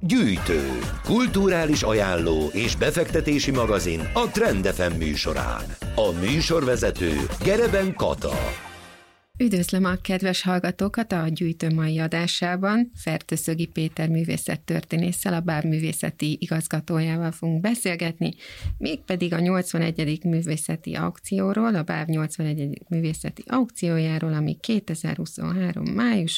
Gyűjtő, kulturális ajánló és befektetési magazin a Trend FM műsorán. A műsorvezető Gereben Kata. Üdvözlöm a kedves hallgatókat a Gyűjtő mai adásában. Fertőszögi Péter művészettörténésszel, a BÁV művészeti igazgatójával fogunk beszélgetni, mégpedig a 81. művészeti aukcióról, a BÁV 81. művészeti aukciójáról, ami 2023. május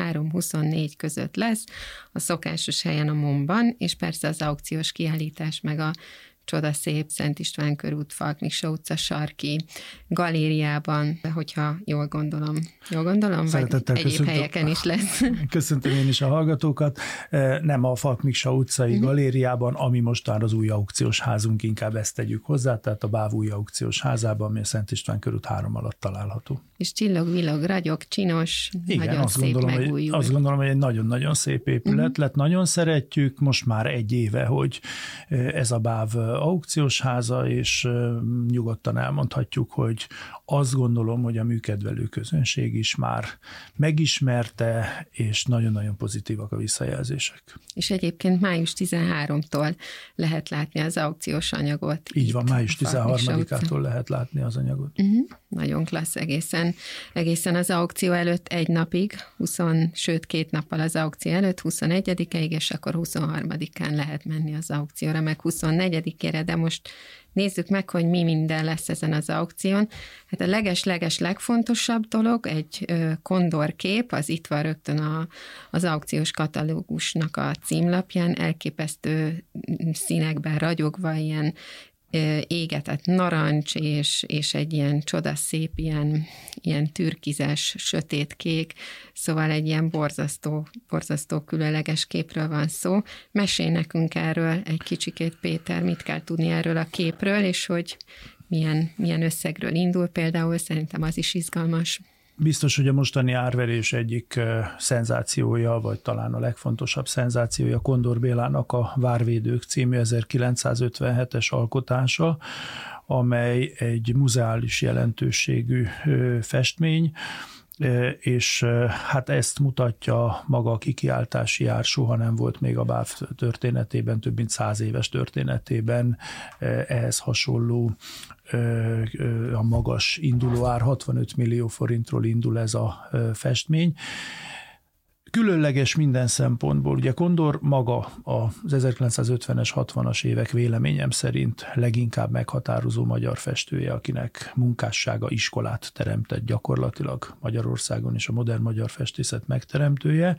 23-24 között lesz, a szokásos helyen a MOM-ban, és persze az aukciós kiállítás meg a csodaszép Szent István körút, Falk Miksa utca sarki galériában, hogyha jól gondolom, vagy egyéb helyeken is lesz. Köszöntöm én is a hallgatókat. Nem a Falk Miksa utcai galériában, ami mostan az új aukciós házunk, inkább ezt tegyük hozzá, tehát a BÁV új aukciós házában, ami a Szent István körút 3 alatt található. És csillog, villog, ragyog, csinos, igen, nagyon szép megújul. Azt gondolom, hogy egy nagyon-nagyon szép épület lett, nagyon szeretjük, most már 1 éve, hogy ez a BÁV aukciós háza, és nyugodtan elmondhatjuk, hogy azt gondolom, hogy a műkedvelő közönség is már megismerte, és nagyon-nagyon pozitívak a visszajelzések. És egyébként május 13-tól lehet látni az aukciós anyagot. Így van, május 13-ától lehet látni az anyagot. Nagyon klassz egészen az aukció előtt 1 napig, sőt 2 nappal az aukció előtt, 21-ig, és akkor 23-án lehet menni az aukcióra, meg 24-ére, de most nézzük meg, hogy mi minden lesz ezen az aukción. Hát a leges legfontosabb dolog egy kondorkép, az itt van rögtön az aukciós katalógusnak a címlapján, elképesztő színekben ragyogva, ilyen égetett narancs, és egy ilyen csodaszép, ilyen türkizes, sötétkék, szóval egy ilyen borzasztó különleges képről van szó. Mesélj nekünk erről egy kicsikét, Péter, mit kell tudni erről a képről, és hogy milyen összegről indul például, szerintem az is izgalmas. Biztos, hogy a mostani árverés egyik szenzációja, vagy talán a legfontosabb szenzációja Kondor Bélának a Várvédők című 1957-es alkotása, amely egy muzeális jelentőségű festmény, és hát ezt mutatja maga a kikiáltási ár, soha nem volt még a BÁV történetében, több mint 100 éves történetében ehhez hasonló a magas induló ár, 65 millió forintról indul ez a festmény. Különleges minden szempontból. Ugye Kondor maga az 1950-es, 60-as évek véleményem szerint leginkább meghatározó magyar festője, akinek munkássága iskolát teremtett gyakorlatilag Magyarországon, és a modern magyar festészet megteremtője.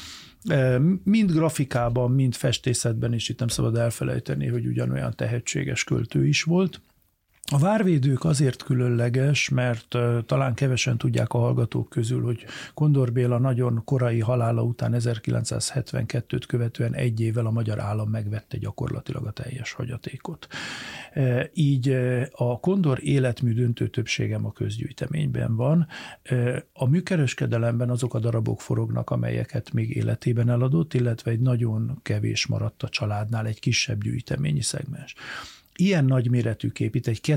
Mind grafikában, mind festészetben is, itt nem szabad elfelejteni, hogy ugyanolyan tehetséges költő is volt. A Várvédők azért különleges, mert talán kevesen tudják a hallgatók közül, hogy Kondor Béla nagyon korai halála után 1972-t követően 1 évvel a magyar állam megvette gyakorlatilag a teljes hagyatékot. Így a Kondor életmű döntő többsége a közgyűjteményben van. A műkereskedelemben azok a darabok forognak, amelyeket még életében eladott, illetve egy nagyon kevés maradt a családnál, egy kisebb gyűjteményi szegmens. Ilyen nagyméretű kép, itt egy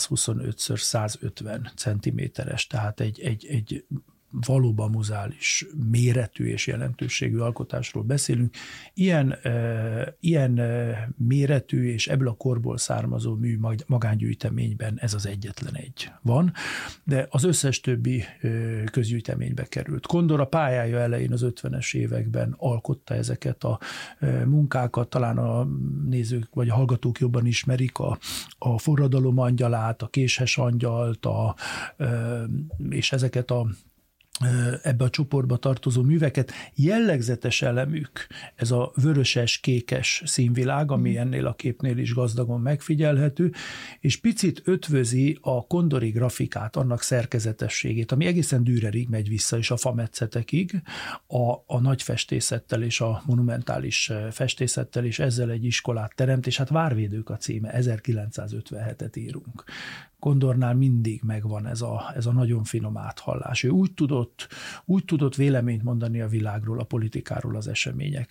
225x150 cm-es, tehát egy valóban muzeális méretű és jelentőségű alkotásról beszélünk. Ilyen méretű és ebből a korból származó mű magángyűjteményben ez az egyetlen egy van, de az összes többi közgyűjteménybe került. Kondor a pályája elején az 50-es években alkotta ezeket a munkákat, talán a nézők vagy a hallgatók jobban ismerik a Forradalom angyalát, a Késhes angyalt, és ezeket ebbe a csoportba tartozó műveket. Jellegzetes elemük ez a vöröses-kékes színvilág, ami ennél a képnél is gazdagon megfigyelhető, és picit ötvözi a kondori grafikát, annak szerkezetességét, ami egészen Dürerig megy vissza, és a fametszetekig, a nagy festészettel és a monumentális festészettel, és ezzel egy iskolát teremt, és hát Várvédők a címe, 1957-et írunk. Kondornál mindig megvan ez a nagyon finom áthallás. Ő úgy tudott véleményt mondani a világról, a politikáról, az eseményekről,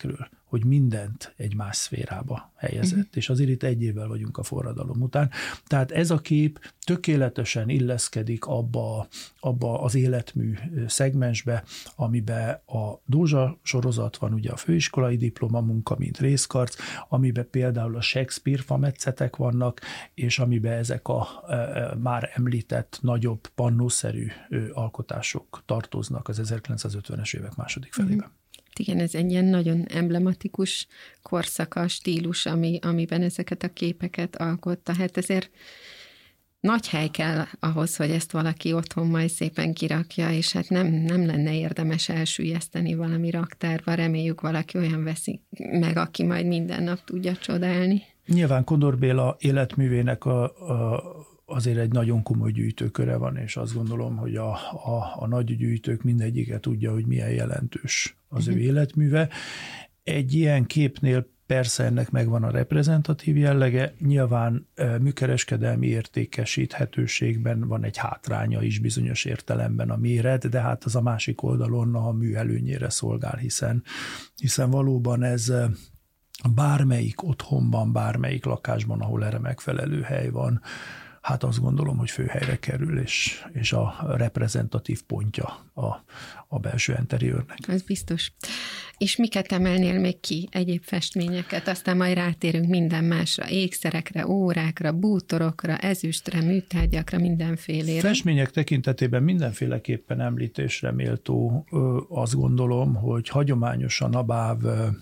hogy mindent egy más szférába helyezett, és azért itt egy évvel vagyunk a forradalom után. Tehát ez a kép tökéletesen illeszkedik abba az életmű szegmensbe, amiben a Dózsa sorozat van, ugye a főiskolai diplomamunka, mint részkarc, amiben például a Shakespeare fametszetek vannak, és amiben ezek a már említett nagyobb pannószerű alkotások tartoznak az 1950-es évek második felében. Igen, ez egy ilyen nagyon emblematikus korszaka, stílus, amiben ezeket a képeket alkotta. Hát ezért nagy hely kell ahhoz, hogy ezt valaki otthon majd szépen kirakja, és hát nem lenne érdemes elsüllyeszteni valami raktárba. Reméljük valaki olyan veszi meg, aki majd minden nap tudja csodálni. Nyilván Kondor Béla életművének azért egy nagyon komoly gyűjtőköre van, és azt gondolom, hogy a nagy gyűjtők mindegyike tudja, hogy milyen jelentős az ő életműve. Egy ilyen képnél persze ennek megvan a reprezentatív jellege, nyilván műkereskedelmi értékesíthetőségben van egy hátránya is bizonyos értelemben a méret, de hát az a másik oldalon a mű előnyére szolgál, hiszen valóban ez bármelyik otthonban, bármelyik lakásban, ahol erre megfelelő hely van, hát azt gondolom, hogy főhelyre kerül, és a reprezentatív pontja a belső interiőrnek. Ez biztos. És miket emelnél még ki? Egyéb festményeket, aztán majd rátérünk minden másra, ékszerekre, órákra, bútorokra, ezüstre, műtárgyakra, mindenfélére. Festmények tekintetében mindenféleképpen említésre méltó, azt gondolom, hogy hagyományosan a BÁV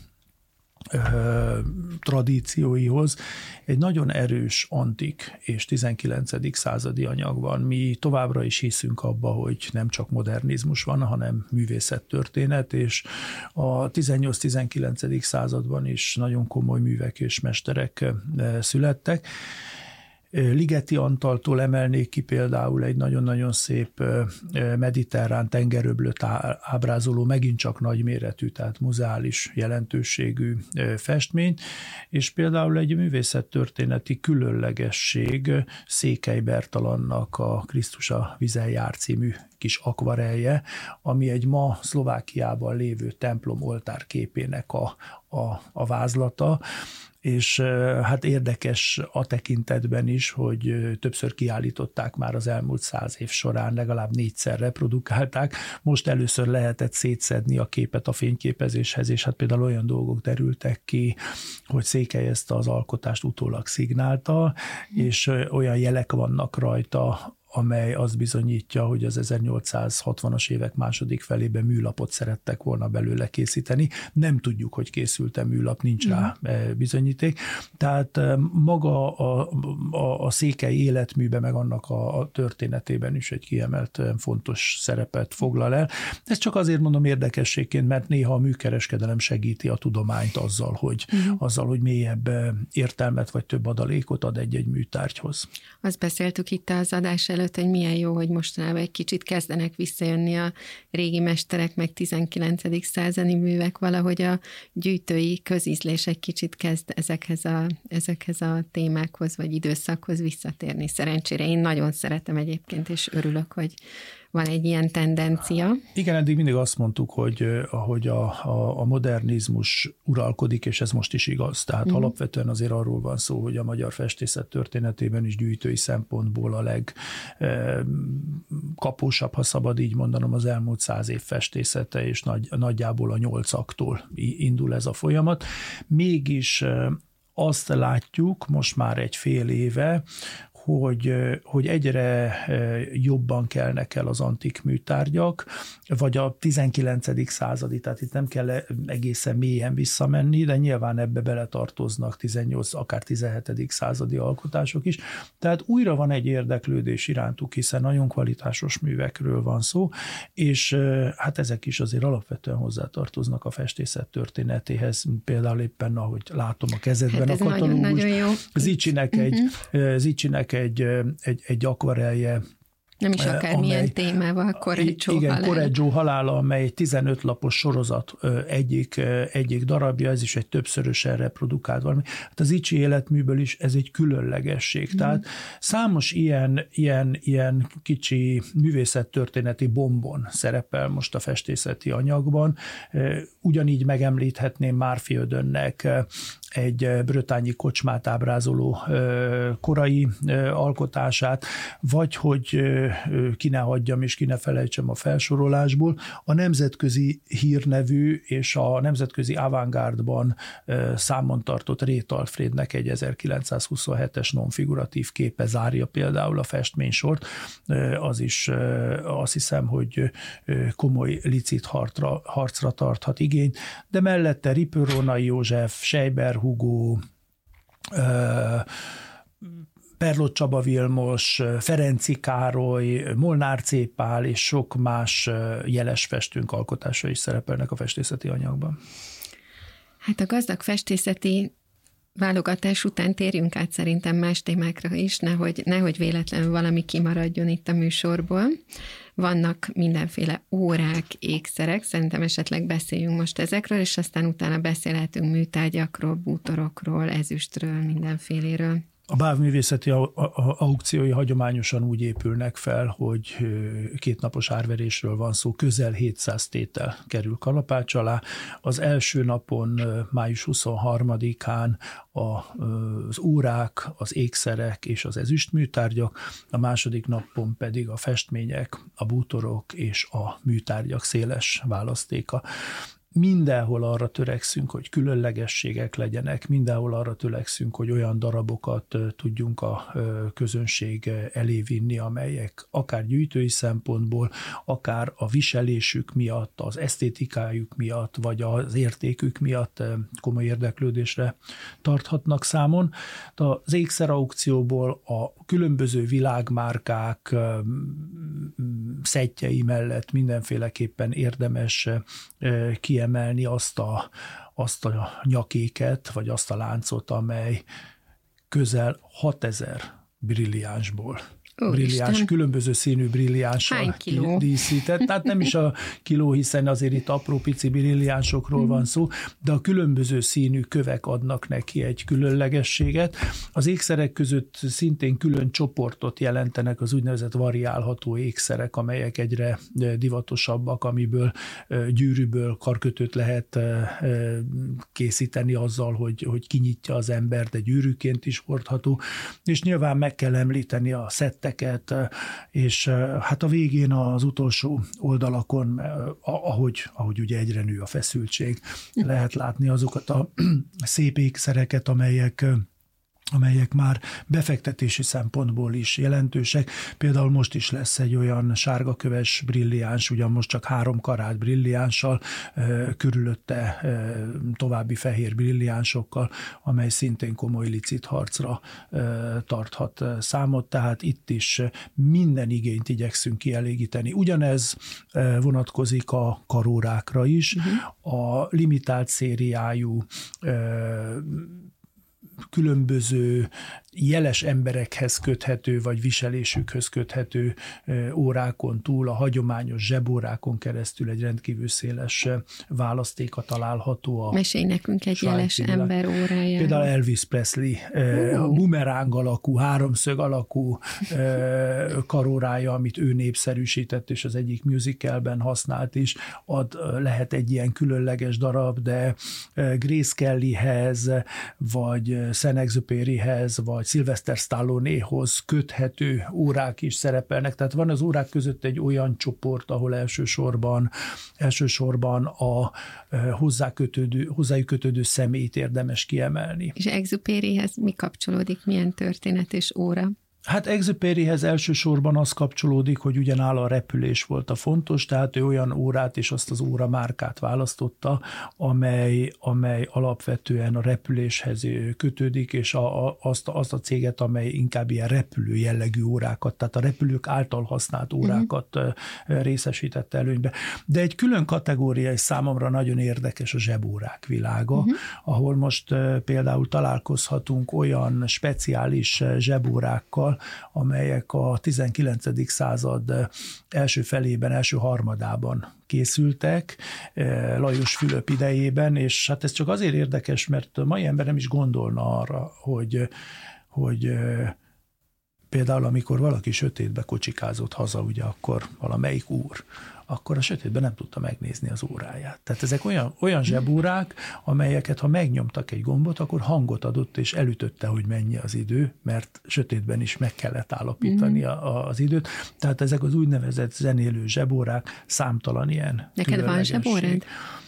tradícióihoz egy nagyon erős antik és 19. századi anyag van. Mi továbbra is hiszünk abba, hogy nem csak modernizmus van, hanem művészettörténet, és a 18-19. században is nagyon komoly művek és mesterek születtek. Ligeti Antaltól emelnék ki például egy nagyon-nagyon szép mediterrán tengeröblöt ábrázoló, megint csak nagyméretű, tehát muzeális jelentőségű festményt, és például egy művészettörténeti különlegesség Székely Bertalannak a Krisztus a vízen jár című kis akvarelje, ami egy ma Szlovákiában lévő templom oltárképének a vázlata, és hát érdekes a tekintetben is, hogy többször kiállították már az elmúlt 100 év során, legalább 4-szer reprodukálták. Most először lehetett szétszedni a képet a fényképezéshez, és hát például olyan dolgok derültek ki, hogy Székely ezt az alkotást utólag szignálta, és olyan jelek vannak rajta, amely azt bizonyítja, hogy az 1860-as évek második felében műlapot szerettek volna belőle készíteni. Nem tudjuk, hogy készült-e műlap, nincs rá bizonyíték. Tehát maga a Székely életműbe, meg annak a történetében is egy kiemelt fontos szerepet foglal el. Ezt csak azért mondom érdekességként, mert néha a műkereskedelem segíti a tudományt azzal, hogy mélyebb értelmet vagy több adalékot ad egy-egy műtárgyhoz. Azt beszéltük itt az adás előtt, hogy milyen jó, hogy mostanában egy kicsit kezdenek visszajönni a régi mesterek, meg 19. századi művek, valahogy a gyűjtői közízlés egy kicsit kezd ezekhez a témákhoz, vagy időszakhoz visszatérni. Szerencsére én nagyon szeretem egyébként, és örülök, hogy van egy ilyen tendencia. Igen, eddig mindig azt mondtuk, hogy ahogy a modernizmus uralkodik, és ez most is igaz. Tehát alapvetően azért arról van szó, hogy a magyar festészet történetében is gyűjtői szempontból a legkapósabb, ha szabad így mondanom, az elmúlt 100 év festészete, és nagyjából a 8-aktól indul ez a folyamat. Mégis azt látjuk most már egy fél éve, hogy egyre jobban kelnek el az antik műtárgyak, vagy a 19. századi, tehát itt nem kell egészen mélyen visszamenni, de nyilván ebbe beletartoznak 18, akár 17. századi alkotások is. Tehát újra van egy érdeklődés irántuk, hiszen nagyon kvalitásos művekről van szó, és hát ezek is azért alapvetően hozzátartoznak a festészet történetéhez. Például éppen, ahogy látom a kezedben hát a katalógus, Zicsinek egy akvarelje Nem is akármilyen témával, Correggio halála. Igen, Correggio halála, amely egy 15 lapos sorozat egyik darabja, ez is egy többszörösen reprodukált valami. Hát az Icsi életműből is ez egy különlegesség. Tehát számos ilyen kicsi művészettörténeti bombon szerepel most a festészeti anyagban. Ugyanígy megemlíthetném Murphy Ödönnek egy brötányi kocsmát ábrázoló korai alkotását, vagy hogy ki ne hagyjam és ki ne felejtsem a felsorolásból, a nemzetközi hírnevű és a nemzetközi avantgárdban számon tartott Réth Alfrednek egy 1927-es nonfiguratív képe zárja például a festménysort, az is azt hiszem, hogy komoly licit harcra tarthat igényt, de mellette Rippel-Rónai József, Scheiber Hugo, Perlott Csaba Vilmos, Ferenczy Károly, Molnár C. Pál és sok más jeles festőnk alkotása is szerepelnek a festészeti anyagban. Hát a gazdag festészeti válogatás után térjünk át szerintem más témákra is, nehogy véletlenül valami kimaradjon itt a műsorból. Vannak mindenféle órák, ékszerek, szerintem esetleg beszéljünk most ezekről, és aztán utána beszélhetünk műtárgyakról, bútorokról, ezüstről, mindenféléről. A bábművészeti aukciói hagyományosan úgy épülnek fel, hogy kétnapos árverésről van szó, közel 700 tétel kerül kalapács alá. Az első napon, május 23-án az órák, az ékszerek és az ezüstműtárgyak, a második napon pedig a festmények, a bútorok és a műtárgyak széles választéka. Mindenhol arra törekszünk, hogy különlegességek legyenek, mindenhol arra törekszünk, hogy olyan darabokat tudjunk a közönség elé vinni, amelyek akár gyűjtői szempontból, akár a viselésük miatt, az esztétikájuk miatt, vagy az értékük miatt komoly érdeklődésre tarthatnak számon. Az ékszeraukcióból a különböző világmárkák szettjei mellett mindenféleképpen érdemes kiemelni azt a nyakéket, vagy azt a láncot, amely közel 6000 brilliánsból. Különböző színű brilliánssal díszített. Tehát nem is a kiló, hiszen azért itt apró pici brilliánsokról van szó, de a különböző színű kövek adnak neki egy különlegességet. Az ékszerek között szintén külön csoportot jelentenek az úgynevezett variálható ékszerek, amelyek egyre divatosabbak, amiből gyűrűből karkötőt lehet készíteni azzal, hogy kinyitja az ember, de gyűrűként is hordható. És nyilván meg kell említeni a szettet, és hát a végén az utolsó oldalakon, ahogy ugye egyre nő a feszültség, lehet látni azokat a szép ékszereket, amelyek már befektetési szempontból is jelentősek. Például most is lesz egy olyan sárgaköves brilliáns, ugyan most csak 3 karát brilliánssal, körülötte további fehér brilliánsokkal, amely szintén komoly licit harcra tarthat számot, tehát itt is minden igényt igyekszünk kielégíteni. Ugyanez vonatkozik a karórákra is. A limitált szériájú különböző jeles emberekhez köthető, vagy viselésükhöz köthető órákon túl, a hagyományos zsebórákon keresztül egy rendkívül széles választéka található. Mesélj nekünk egy jeles ember órájáról. Például Elvis Presley bumeráng alakú, háromszög alakú karórája, amit ő népszerűsített, és az egyik musicalben használt is, lehet egy ilyen különleges darab, de Grace Kellyhez, vagy Saint-Exupéryhez, vagy Sylvester Stallonéhoz köthető órák is szerepelnek. Tehát van az órák között egy olyan csoport, ahol elsősorban a hozzájuk kötődő személyt érdemes kiemelni. És Exupéryhez mi kapcsolódik? Milyen történet és óra? Hát Exupéryhez elsősorban az kapcsolódik, hogy ugyanáll a repülés volt a fontos, tehát ő olyan órát és azt az óra márkát választotta, amely alapvetően a repüléshez kötődik, és azt a céget, amely inkább ilyen repülő jellegű órákat, tehát a repülők által használt órákat részesítette előnybe. De egy külön kategória és számomra nagyon érdekes a zsebórák világa, ahol most például találkozhatunk olyan speciális zsebórákkal, zsebórákkal, amelyek a 19. század első felében, első harmadában készültek Lajos Fülöp idejében, és hát ez csak azért érdekes, mert a mai ember nem is gondolna arra, hogy például amikor valaki sötétbe kocsikázott haza, ugye akkor valamelyik úr, akkor a sötétben nem tudta megnézni az óráját. Tehát ezek olyan zsebórák, amelyeket ha megnyomtak egy gombot, akkor hangot adott, és elütötte, hogy mennyi az idő, mert sötétben is meg kellett állapítani az időt. Tehát ezek az úgynevezett zenélő zsebórák, számtalan ilyen Neked van zsebórád?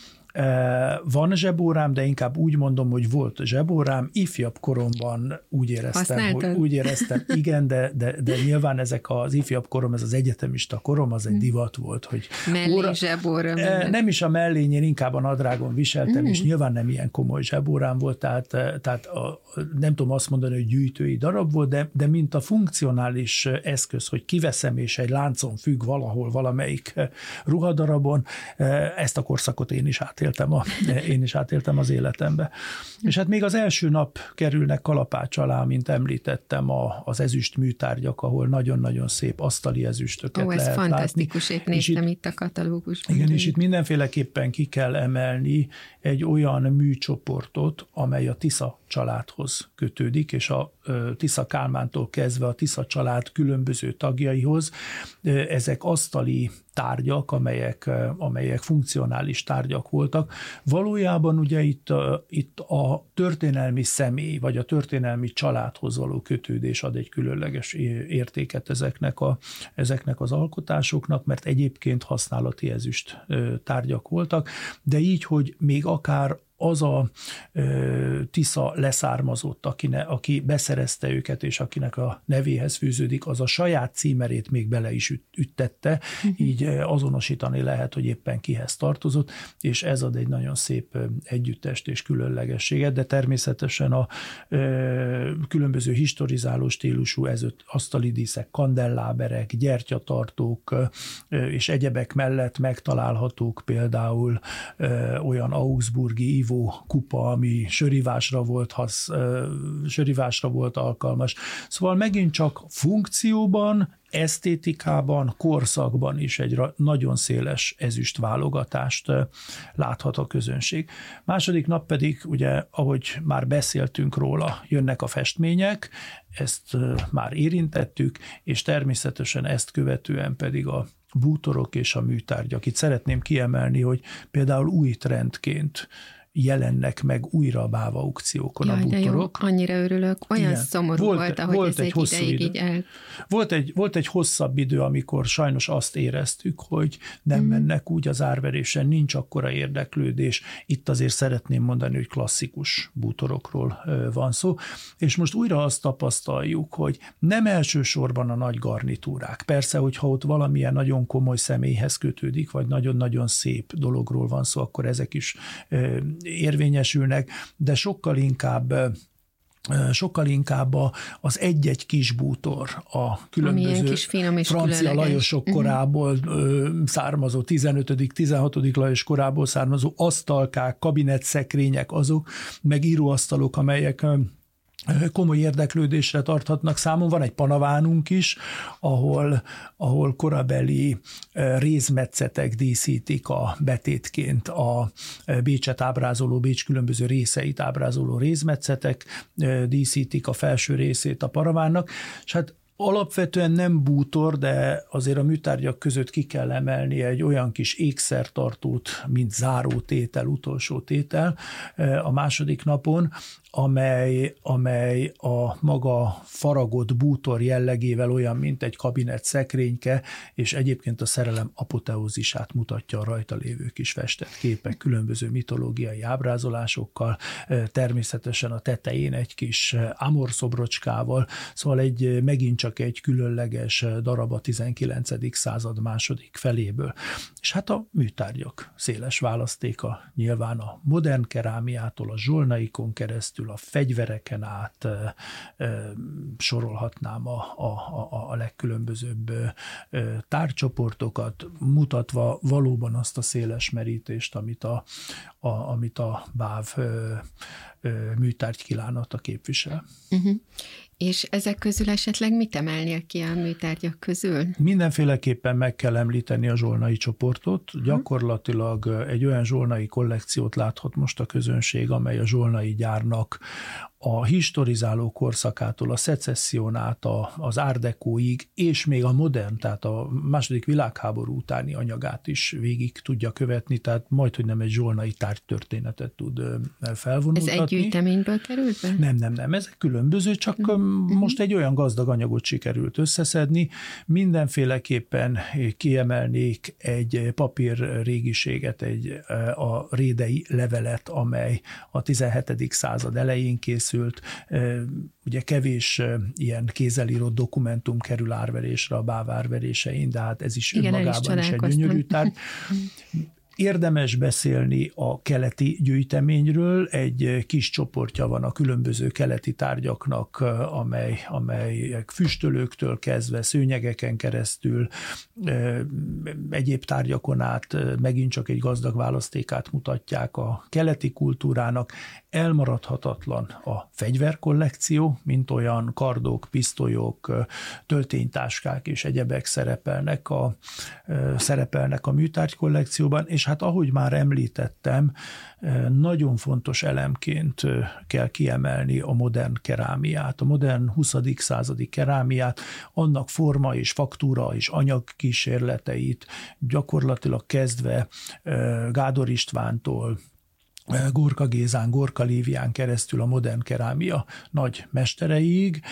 Van zsebórám, de inkább úgy mondom, hogy volt zsebórám. Ifjabb koromban úgy éreztem, igen, de nyilván ezek az ifjabb korom, ez az egyetemista korom, az egy divat volt, hogy mellé zsebóra. Nem is a mellén, én inkább a nadrágon viseltem, és nyilván nem ilyen komoly zsebórám volt, tehát nem tudom azt mondani, hogy gyűjtői darab volt, de mint a funkcionális eszköz, hogy kiveszem, és egy láncon függ valahol valamelyik ruhadarabon, ezt a korszakot én is átéltem az életembe. És hát még az első nap kerülnek kalapács alá, mint említettem, az ezüst műtárgyak, ahol nagyon-nagyon szép asztali ezüstöket lehet látni. Ez fantasztikus, épp néztem itt a katalógusban. Igen, és itt mindenféleképpen ki kell emelni egy olyan műcsoportot, amely a Tisza családhoz kötődik, és a Tisza Kálmántól kezdve a Tisza család különböző tagjaihoz. Ezek asztali tárgyak, amelyek funkcionális tárgyak voltak. Valójában ugye itt a történelmi személy, vagy a történelmi családhoz való kötődés ad egy különleges értéket ezeknek az alkotásoknak, mert egyébként használati ezüst tárgyak voltak, de így, hogy még akár az a Tisza leszármazott, aki beszerezte őket, és akinek a nevéhez fűződik, az a saját címerét még bele is üttette, így azonosítani lehet, hogy éppen kihez tartozott, és ez ad egy nagyon szép együttest és különlegességet, de természetesen a különböző historizáló stílusú asztali díszek, kandelláberek, gyertyatartók és egyebek mellett megtalálhatók például olyan augsburgi kupa, ami sörivásra volt alkalmas. Szóval megint csak funkcióban, esztétikában, korszakban is egy nagyon széles ezüst válogatást láthat a közönség. Második nap pedig, ugye, ahogy már beszéltünk róla, jönnek a festmények, ezt már érintettük, és természetesen ezt követően pedig a bútorok és a műtárgyak. Itt szeretném kiemelni, hogy például új trendként jelennek meg újra a BÁV aukciókon a bútorok. Jó, annyira örülök. Olyan szomorú volt, ahogy ez egy ideig így el... Volt egy hosszabb idő, amikor sajnos azt éreztük, hogy nem mennek úgy az árverésen, nincs akkora érdeklődés. Itt azért szeretném mondani, hogy klasszikus bútorokról van szó. És most újra azt tapasztaljuk, hogy nem elsősorban a nagy garnitúrák. Persze, hogyha ott valamilyen nagyon komoly személyhez kötődik, vagy nagyon-nagyon szép dologról van szó, akkor ezek is érvényesülnek, de sokkal inkább az egy-egy kis bútor, a különböző francia Lajosok korából származó, 15., 16. Lajos korából származó asztalkák, kabinetszekrények, azok, meg íróasztalok, amelyek komoly érdeklődésre tarthatnak számon. Van egy panavánunk is, ahol korabeli rézmetszetek díszítik a betétként a Bécset ábrázoló, Bécs különböző részeit ábrázoló rézmetszetek díszítik a felső részét a paravánnak, és hát alapvetően nem bútor, de azért a műtárgyak között ki kell emelni egy olyan kis ékszertartót, mint zárótétel, utolsó tétel a második napon, amely a maga faragott bútor jellegével olyan, mint egy kabinett szekrényke, és egyébként a szerelem apoteózisát mutatja a rajta lévő kis festett képek, különböző mitológiai ábrázolásokkal, természetesen a tetején egy kis amor szobrocskával, szóval megint csak egy különleges darab a 19. század második feléből. És hát a műtárgyak széles választéka nyilván a modern kerámiától, a zsolnaikon keresztül, a fegyvereken át sorolhatnám a legkülönbözőbb tárgycsoportokat, mutatva valóban azt a széles merítést, amit a BÁV műtárgy kínálata képvisel. Uh-huh. És ezek közül esetleg mit emelnél ki a műtárgyak közül? Mindenféleképpen meg kell említeni a zsolnai csoportot. Gyakorlatilag egy olyan zsolnai kollekciót láthat most a közönség, amely a zsolnai gyárnak a historizáló korszakától, a szecesszión át, az Art Decoig, és még a modern, tehát a második világháború utáni anyagát is végig tudja követni, tehát majdhogy nem egy zsolnai tárgytörténetet tud felvonultatni. Ez egy gyűjteményből került be? Nem, ezek különböző, csak most egy olyan gazdag anyagot sikerült összeszedni. Mindenféleképpen kiemelnék egy papír régiséget, a rédei levelet, amely a 17. század elején készült. Ugye kevés ilyen kézzel írott dokumentum kerül árverésre a BÁV árverésein, de hát ez is önmagában is egy gyönyörű tárgy. Érdemes beszélni a keleti gyűjteményről, egy kis csoportja van a különböző keleti tárgyaknak, amelyek füstölőktől kezdve, szőnyegeken keresztül, egyéb tárgyakon át megint csak egy gazdag választékát mutatják a keleti kultúrának. Elmaradhatatlan a fegyverkollekció, mint olyan kardok, pisztolyok, tölténytáskák és egyebek szerepelnek a műtárgykollekcióban, és hát ahogy már említettem, nagyon fontos elemként kell kiemelni a modern kerámiát, a modern 20. századi kerámiát, annak forma és faktúra és anyagkísérleteit, gyakorlatilag kezdve Gádor Istvántól, Gorka Gézán, Gorka Lívián keresztül a modern kerámia nagy mestereig,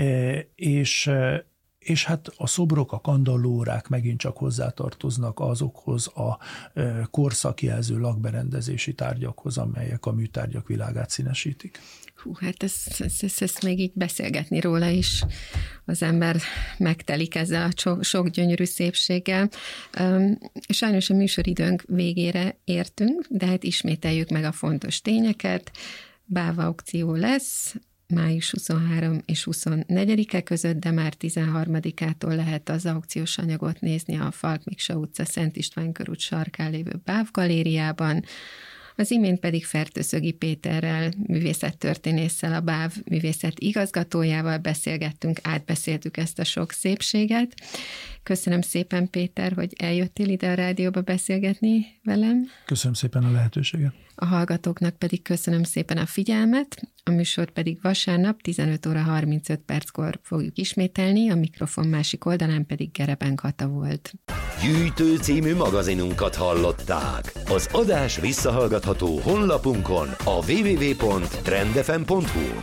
és hát a szobrok, a kandallórák megint csak hozzátartoznak azokhoz a korszakjelző lakberendezési tárgyakhoz, amelyek a műtárgyak világát színesítik. Hát ezt még így beszélgetni róla is az ember megtelik ezzel a sok gyönyörű szépséggel. Sajnos a műsoridőnk végére értünk, de hát ismételjük meg a fontos tényeket. BÁV aukció lesz május 23 és 24-e között, de már 13-ától lehet az aukciós anyagot nézni a Falk Miksa utca, Szent István körút sarkán lévő BÁV galériában. Az imént pedig Fertőszögi Péterrel, művészettörténésszel, a BÁV művészet igazgatójával beszélgettünk, átbeszéltük ezt a sok szépséget. Köszönöm szépen, Péter, hogy eljöttél ide a rádióba beszélgetni velem. Köszönöm szépen a lehetőséget. A hallgatóknak pedig köszönöm szépen a figyelmet, a műsort pedig vasárnap 15 óra 35 perckor fogjuk ismételni, a mikrofon másik oldalán pedig Gereben Kata volt. Gyűjtő című magazinunkat hallották. Az adás visszahallgatható honlapunkon, a www.trendfm.hu.